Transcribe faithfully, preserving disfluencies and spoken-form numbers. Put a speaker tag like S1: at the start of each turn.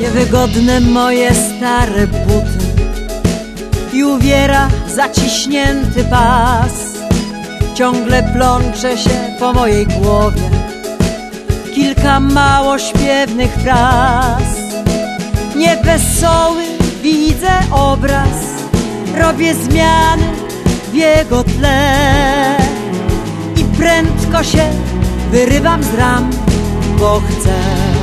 S1: Niewygodne moje stare buty i uwiera zaciśnięty pas. Ciągle plącze się po mojej głowie kilka mało śpiewnych fraz. Niewesoły widzę obraz, robię zmiany w jego tle i prędko się wyrywam z ram, bo chcę.